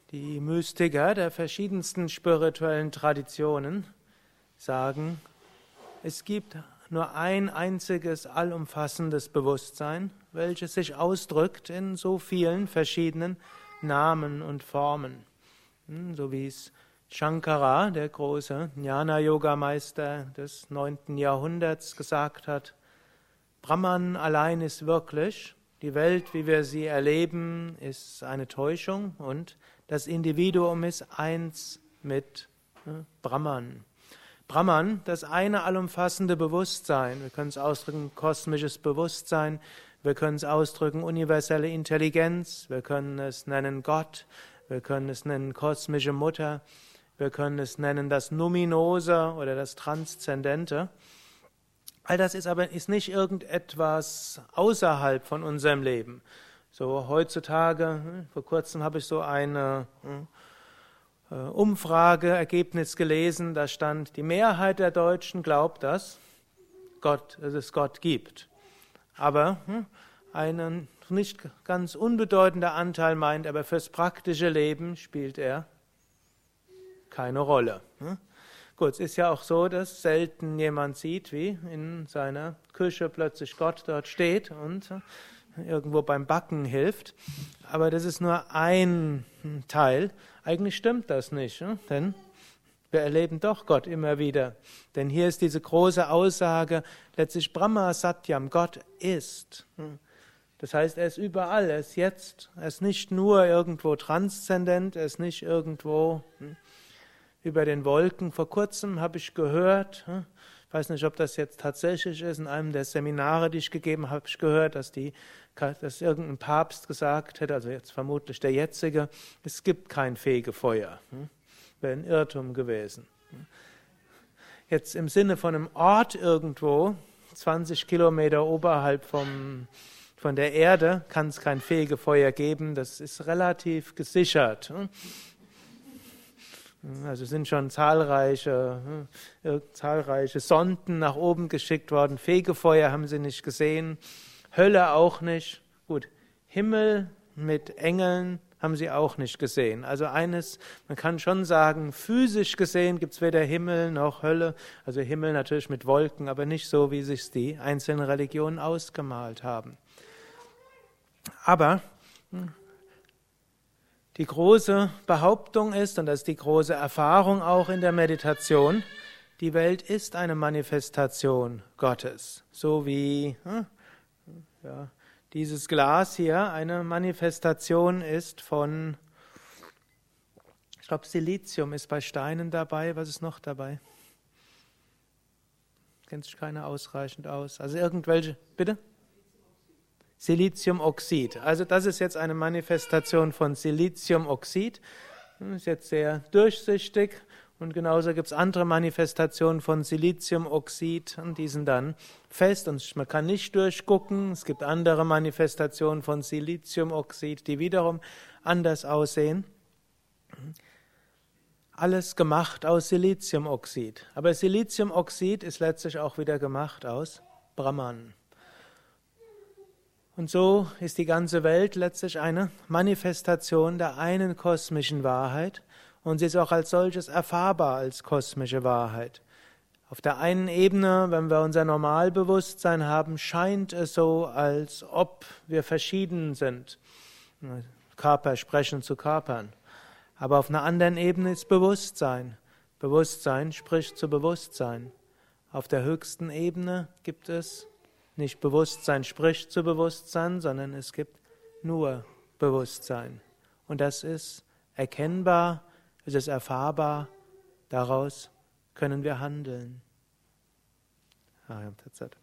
Die Mystiker der verschiedensten spirituellen Traditionen sagen, es gibt nur ein einziges allumfassendes Bewusstsein, welches sich ausdrückt in so vielen verschiedenen Namen und Formen. So wie es Shankara, der große Jnana-Yoga-Meister des 9. Jahrhunderts, gesagt hat: Brahman allein ist wirklich, die Welt, wie wir sie erleben, ist eine Täuschung und das Individuum ist eins mit Brahman. Brahman, das eine allumfassende Bewusstsein, wir können es ausdrücken kosmisches Bewusstsein, wir können es ausdrücken universelle Intelligenz, wir können es nennen Gott, wir können es nennen kosmische Mutter, wir können es nennen das Numinose oder das Transzendente. All das ist nicht irgendetwas außerhalb von unserem Leben. So heutzutage, vor kurzem habe ich so eine Umfrageergebnis gelesen, da stand, die Mehrheit der Deutschen glaubt, dass es Gott gibt. Aber ein nicht ganz unbedeutender Anteil meint, aber fürs praktische Leben spielt er keine Rolle. Gut, es ist ja auch so, dass selten jemand sieht, wie in seiner Küche plötzlich Gott dort steht und irgendwo beim Backen hilft. Aber das ist nur ein Teil. Eigentlich stimmt das nicht, denn wir erleben doch Gott immer wieder. Denn hier ist diese große Aussage, letztlich Brahma Satyam, Gott ist. Das heißt, er ist überall, er ist jetzt, er ist nicht nur irgendwo transzendent, er ist nicht irgendwo über den Wolken. Vor kurzem habe ich gehört, ich weiß nicht, ob das jetzt tatsächlich ist, in einem der Seminare, die ich gegeben habe, habe ich gehört, dass irgendein Papst gesagt hätte, also jetzt vermutlich der jetzige, es gibt kein Fegefeuer. Wäre ein Irrtum gewesen. Jetzt im Sinne von einem Ort irgendwo, 20 Kilometer oberhalb von der Erde, kann es kein Fegefeuer geben, das ist relativ gesichert. Also sind schon zahlreiche Sonden nach oben geschickt worden. Fegefeuer haben sie nicht gesehen, Hölle auch nicht. Gut, Himmel mit Engeln haben sie auch nicht gesehen. Also man kann schon sagen, physisch gesehen gibt es weder Himmel noch Hölle. Also Himmel natürlich mit Wolken, aber nicht so, wie sich die einzelnen Religionen ausgemalt haben. Aber die große Behauptung ist, und das ist die große Erfahrung auch in der Meditation, die Welt ist eine Manifestation Gottes. So wie dieses Glas hier eine Manifestation ist von, ich glaube, Silizium ist bei Steinen dabei. Was ist noch dabei? Kennt sich keiner ausreichend aus. Also irgendwelche, bitte? Siliziumoxid. Also das ist jetzt eine Manifestation von Siliziumoxid. Ist jetzt sehr durchsichtig und genauso gibt es andere Manifestationen von Siliziumoxid und die sind dann fest und man kann nicht durchgucken. Es gibt andere Manifestationen von Siliziumoxid, die wiederum anders aussehen. Alles gemacht aus Siliziumoxid. Aber Siliziumoxid ist letztlich auch wieder gemacht aus Brahman. Und so ist die ganze Welt letztlich eine Manifestation der einen kosmischen Wahrheit und sie ist auch als solches erfahrbar als kosmische Wahrheit. Auf der einen Ebene, wenn wir unser Normalbewusstsein haben, scheint es so, als ob wir verschieden sind. Körper sprechen zu Körpern. Aber auf einer anderen Ebene ist Bewusstsein. Bewusstsein spricht zu Bewusstsein. Auf der höchsten Ebene gibt es nicht Bewusstsein spricht zu Bewusstsein, sondern es gibt nur Bewusstsein. Und das ist erkennbar, es ist erfahrbar, daraus können wir handeln. Tatsat.